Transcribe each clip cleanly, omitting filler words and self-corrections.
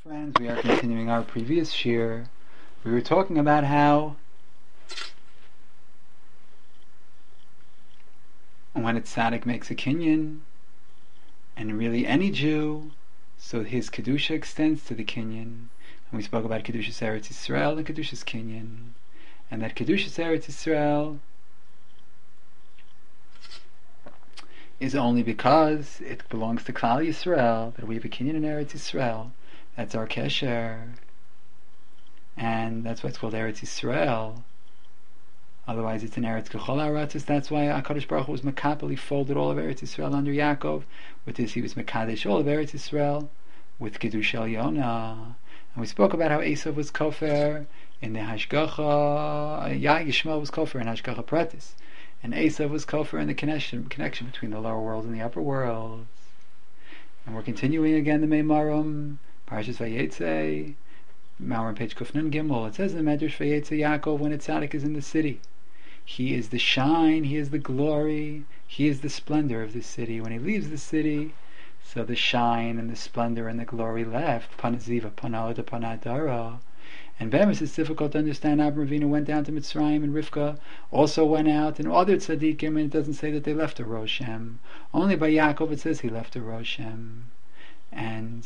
Friends, we are continuing our previous shir. We were talking about how when a tzaddik makes a kinyan, and really any Jew, so his kedusha extends to the kinyan. And we spoke about kedushas Eretz Yisrael and kedushas kinyan, and that kedushas Eretz Yisrael is only because it belongs to Klal Yisrael that we have a kinyan in Eretz Yisrael. That's our kesher, and that's why it's called Eretz Yisrael. Otherwise, it's in Eretz Kechol Aratzis. That's why HaKadosh Baruch Hu was Makapel. He folded all of Eretz Yisrael under Yaakov. With this, he was Mekadesh all of Eretz Yisrael with Kiddush Yonah. And we spoke about how Esav was Kofer in the Hashgacha. Yishmael was Kofer in Hashgacha Pratis, and Esav was Kofer in the connection between the lower world and the upper world. And we're continuing again the Meimarim. Parashas Vayetze, Mauer page Kufnun Gimel. It says in the Medrash Vayetze Yaakov, when a tzaddik is in the city, he is the shine, he is the glory, he is the splendor of the city. When he leaves the city, so the shine and the splendor and the glory left. Panaziva, Panaoda, Panadara. And Bemis, it's difficult to understand. Abraham Avinu went down to Mitzrayim, and Rivka also went out, and other tzaddikim, and it doesn't say that they left a Roshem. Only by Yaakov it says he left a Roshem. And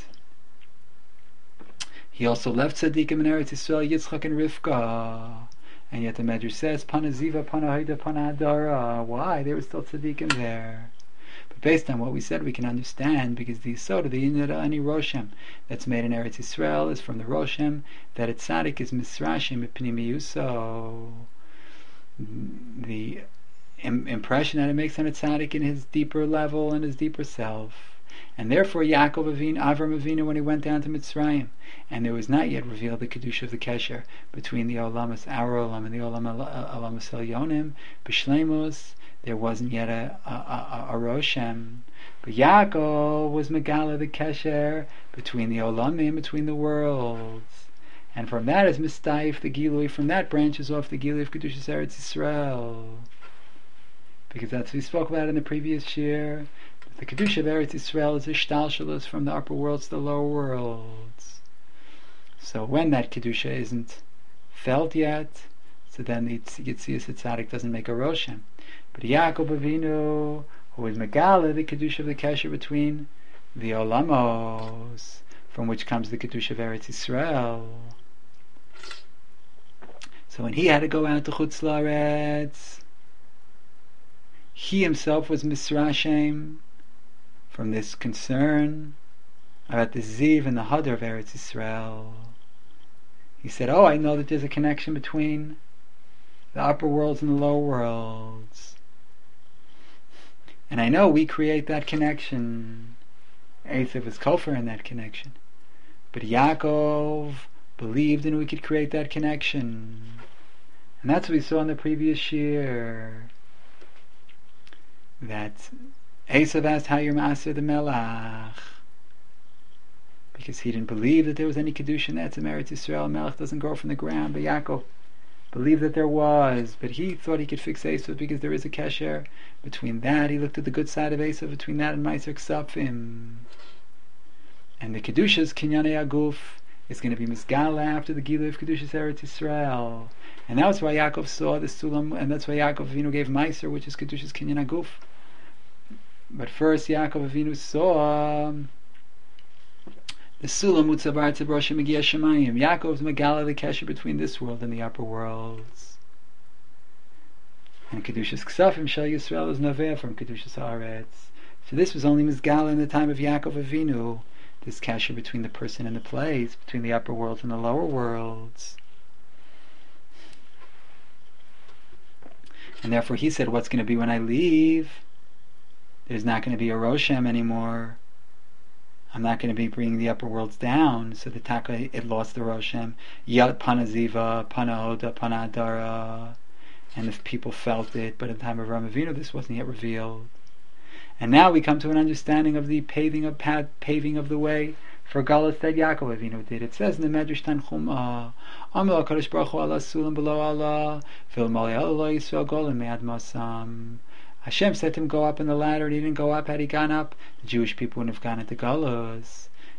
he also left tzaddikim in Eretz Yisrael, Yitzchak and Rivka. And yet the Medrash says, Panaziva, Panahida, Panadara. Why? There were still tzaddikim there. But based on what we said, we can understand, because the Yisod, the Yinid, any Roshem that's made in Eretz Yisrael is from the Roshem, that a tzaddik is Misrashim, Ipnimiyuso. The impression that it makes on a tzaddik in his deeper level and his deeper self. And therefore Avram Avinu, when he went down to Mitzrayim, and there was not yet revealed the Kedusha of the Kesher between the Olamas, our Olam, and the Olamas Elyonim, B'Shleimus, there wasn't yet a Roshem. But Yaakov was Megala, the Kesher, between the Olamim, between the worlds. And from that is Mistayif, the Gilui, from that branches off the Gilui of Kedushas Eretz Yisrael. Because that's what we spoke about in the previous year. The Kedusha of Eretz Yisrael is a shtalshalos from the upper worlds to the lower worlds. So when that Kedusha isn't felt yet, so then the Yitzias Tzaddik doesn't make a Roshem. But Yaakov Avinu, who is Megala, the Kedusha of the Kesher between the Olamos, from which comes the Kedusha of Eretz Yisrael. So when he had to go out to Chutz La'aretz, he himself was Misrashem from this concern about the Ziv and the Hadar of Eretz Yisrael. He said, I know that there's a connection between the upper worlds and the lower worlds. And I know we create that connection. Esav was Kofer in that connection. But Yaakov believed in we could create that connection. And that's what we saw in the previous year. That Esav asked how you're Maser the Melach, because he didn't believe that there was any Kedusha in that Eretz Yisrael. Melech doesn't grow from the ground, but Yaakov believed that there was, but he thought he could fix Esav because there is a Kesher between that. He looked at the good side of Esav between that and Meiser Ksafim. And the Kedusha's Kinyanei Aguf is going to be Mizgala after the Gilui of Kedushas Eretz Yisrael. And that's why Yaakov saw the Sulam, and that's why Yaakov Avinu gave Meiser, which is Kedushas Kinyan Aguf. But first Yaakov Avinu saw the Sulam Utzavar Tzibrosh Megia Shemayim. Yaakov's Megala, the Kesher between this world and the upper worlds. And Kedushas Ksafim Shal Yisrael is Noveh from Kedushas Haaretz. So this was only Mizgala in the time of Yaakov Avinu, this Kesher between the person and the place, between the upper worlds and the lower worlds. And therefore he said, what's going to be when I leave? There's not going to be a Roshem anymore. I'm not going to be bringing the upper worlds down. So the Taka, it lost the Roshem. Yat Panaziva, Panahoda, Panadara. And if people felt it, but at the time of Avraham Avinu, this wasn't yet revealed. And now we come to an understanding of the paving of the way for Galus that Yaakov Avinu did. It says in the Medrash Tanchuma, Amel HaKadosh Baruch Hu Allah Sulam Below Allah, Fil Mali Allah Yisrael Golim Me'ad Masam. Hashem said to him, go up in the ladder, and he didn't go up. Had he gone up, the Jewish people wouldn't have gone into Galus.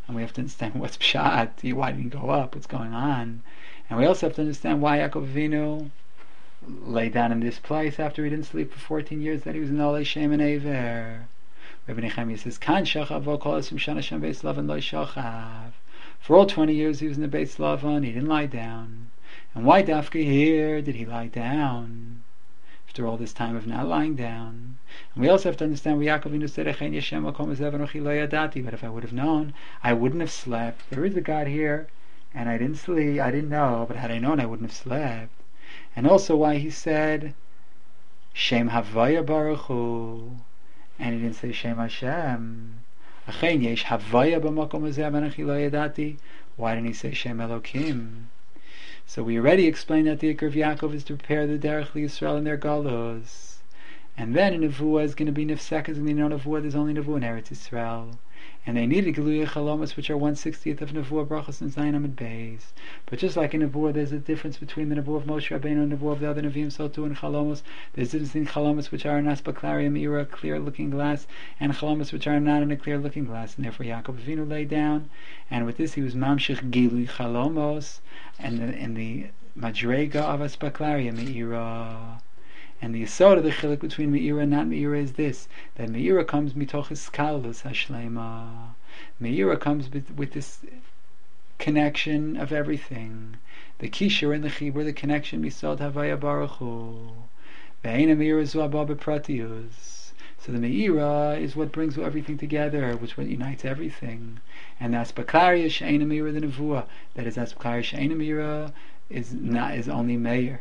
and we have to understand what's pshat, why did he go up, what's going on, and we also have to understand why Yaakov Avinu lay down in this place after he didn't sleep for 14 years, that he was in Olei Shem and Aver. Rabbi Nechemiah says, Kan shachav v'ol kol esrim shana shem beis Lavan lo shachav. For all 20 years he was in the Beis Lavan, he didn't lie down. And why dafka here did he lie down? After all this time of not lying down. And we also have to understand what Yaakov Avinu said, Echein Yeshem makom hazev anochi lo yadati. But if I would have known, I wouldn't have slept. There is a God here, and I didn't sleep, I didn't know, but had I known, I wouldn't have slept. And also why he said Shem Havaya Baruch Hu, and he didn't say Shem Hashem. Achein yesh Havaya b'makom hazev anochi lo yadati. Why didn't he say Shem Elokim? So we already explained that the Iker of Yaakov is to prepare the Derech L'Yisrael in their Galos. And then in Nevuah is going to be Nifsek, and they know Nevuah, there's only Nevuah in Eretz Yisrael. And they needed Giluyei Chalomas, which are 1/60th of Nevuah, Brachos and Zayin Amid Beis. But just like in Nevuah, there's a difference between the Nevuah of Moshe Rabbeinu and Nevuah of the other Nevi'im, so too in Chalomos. There's a difference in Chalomas, which are in Aspaklaria Meira, a clear-looking glass, and Chalomas, which are not in a clear-looking glass. And therefore Yaakov Avinu lay down, and with this he was Mamshich Gilui Chalomos, and in the Madrega of Aspaklaria Meira. And the yesod of the chiluk between Meira and not Meira is this, that Meira comes mitoch iskalus hashlema. Meira comes with this connection of everything. The kishur and the chibur, the connection misod havaya baruch hu. Ve'eina Meira zu abba bepratius. So the Meira is what brings everything together, which what unites everything. And the Aspaklaria she'eina Meira the nevuah. That is Aspaklaria she'eina Meira is only Meir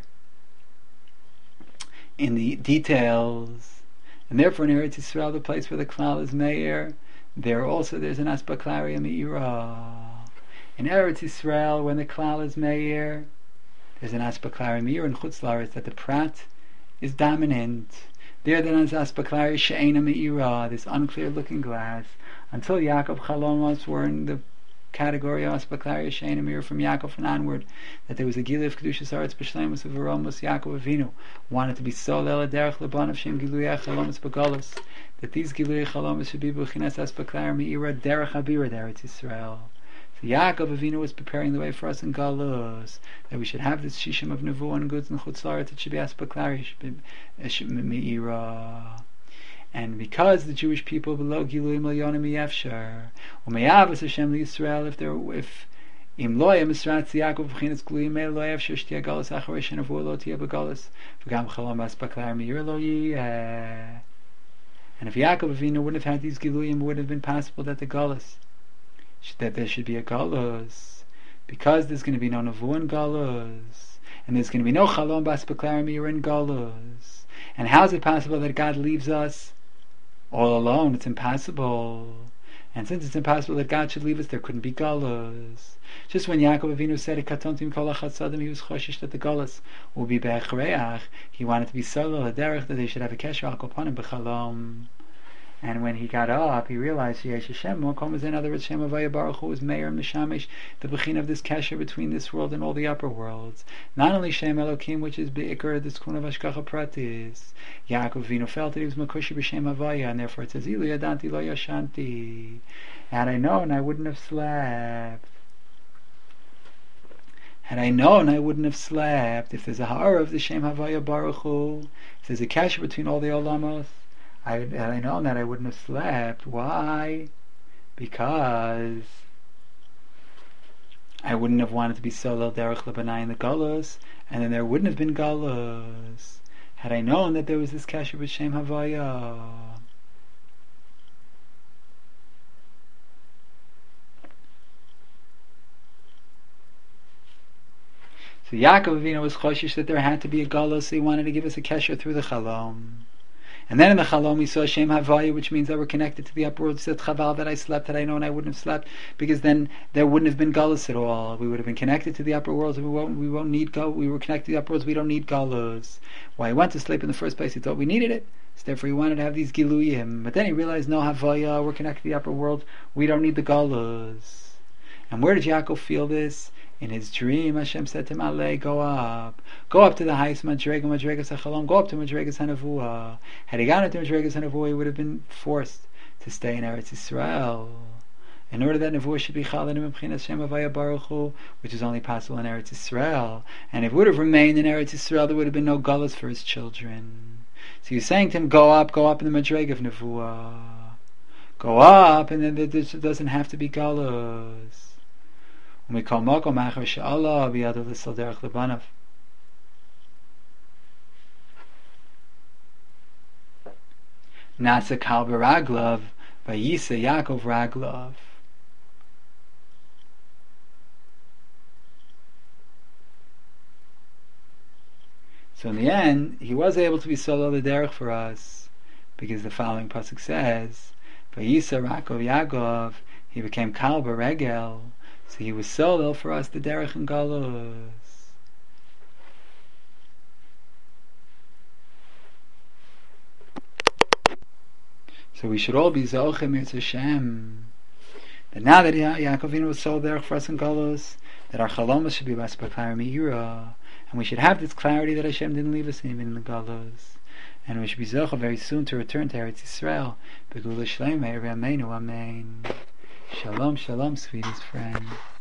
in the details. And therefore in Eretz Yisrael, the place where the klal is Meir, there's an Aspaklaria Meira. In Eretz Yisrael, when the klal is Meir, there's an Aspaklaria Meira. In Chutz La'aretz, that the prat is dominant. There there's Aspaklaria she'eina Meira, this unclear looking glass. Until Yaakov Chalomos were in the category of Aspaklaria she'eina Meira from Yaakov and onward, that there was a Gilui of Kedushas Aretz b'Shleimus of Aromos. Yaakov Avinu wanted to be Solel Derech Leban of Shem Gilui Chalomus B'Galus, that these Gilui Chalomus should be B'chinas Aspaklaria Meira Derech Habira Eretz Yisrael. So Yaakov Avinu was preparing the way for us in Galus, that we should have this Shishim of Nevuah and goods and Chutz La'aretz. It should be Aspaklaria Meira. And because the Jewish people below Gilui Milyonim Yefshar, Umayavas Hashem L'Yisrael, if Im Lo Misratz Yaakov V'chinas Gilui Meir Lo Yefshar Shtia Galus Acharei Shenavuah Lo Tia B'Galus V'gam Chalom Aspaklaria Meira Lo Yeh. And if Yaakov Avinu wouldn't have had these Giluyim, it would have been possible that the Galus, that there should be a Galus, because there's going to be no Nevuah in Galus, and there's going to be no Chalom Aspaklaria Meira in Galus. And how is it possible that God leaves us all alone? It's impossible. And since it's impossible that God should leave us, there couldn't be Galus. Just when Yaakov Avinu said, Katontim kol ha'chasadim, he was choshish that the Galus will be be'echreach. He wanted to be solo, a derech, that they should have a kesher al kopanim b'chalom. And when he got up, he realized Yesh Hashem, in other words, Shem Havaya Baruch Hu is Meir and Mishamish, the bechin of this kesher between this world and all the upper worlds. Not only Shem Elokim, which is Be'ikar, this kun of Ashkacha Pratis. Yaakov Avinu felt that he was Makushi b'Shem Havaya, and therefore it says, Ilu Yadanti Lo Yashanti. Had I known, I wouldn't have slept. Had I known, I wouldn't have slept. If there's a ha'ara of the Shem Havaya Baruch Hu, if there's a kesher between all the olamos, had I known that, I wouldn't have slept. Why? Because I wouldn't have wanted to be Solel Derech Lebanai in the Galus, and then there wouldn't have been Galus. Had I known that there was this kesher b'Shem Havaya. So Yaakov Avinu was choshish that there had to be a Galus, so he wanted to give us a kesher through the Chalom. And then in the Chalom we saw Shem Havaya, which means that we're connected to the upper world. He said, Chaval, that I slept, had I known I wouldn't have slept, because then there wouldn't have been Galus at all. We would have been connected to the upper worlds, and we won't need Galus. We were connected to the upper worlds, we don't need Galus. Why he went to sleep in the first place, he thought we needed it. So therefore he wanted to have these Giluyim. But then he realized, no Havaya, we're connected to the upper world, we don't need the Galus. And where did Yaakov feel this? In his dream, Hashem said to him, Alei, go up to the highest Madregas HaChalom, go up to Madregas HaNevuah. Had he gone into Madregas HaNevuah, he would have been forced to stay in Eretz Yisrael. in order that Nevuah should be Chalin and Mebchinas Shem Havaya Baruch Hu, which is only possible in Eretz Yisrael. And if it would have remained in Eretz Yisrael, there would have been no Galus for his children. So you're saying to him, go up in the Madreg of Nevuah. Go up, and then there doesn't have to be Galus. When we call Makom Achar She'Allah B'Yado L'Sal Derech Lebanav. Nasa Kal B'Raglav Vayisa Yaakov Raglav. So in the end, he was able to be solo the derech for us, because the following pasuk says, "Vayisa Rakov Yaakov," he became Kal B'Regel, so he was solo for us the derech and galus. So we should all be Zochim Yitz Hashem, that now that Yaakov Avinu was solo derech for us in galus, that our chalomas should be Basbakar Meira. And we should have this clarity that Hashem didn't leave us even in the galus, and we should be zocha very soon to return to Eretz Yisrael. Begula Shleimah, Amen. Shalom, shalom, sweetest friend.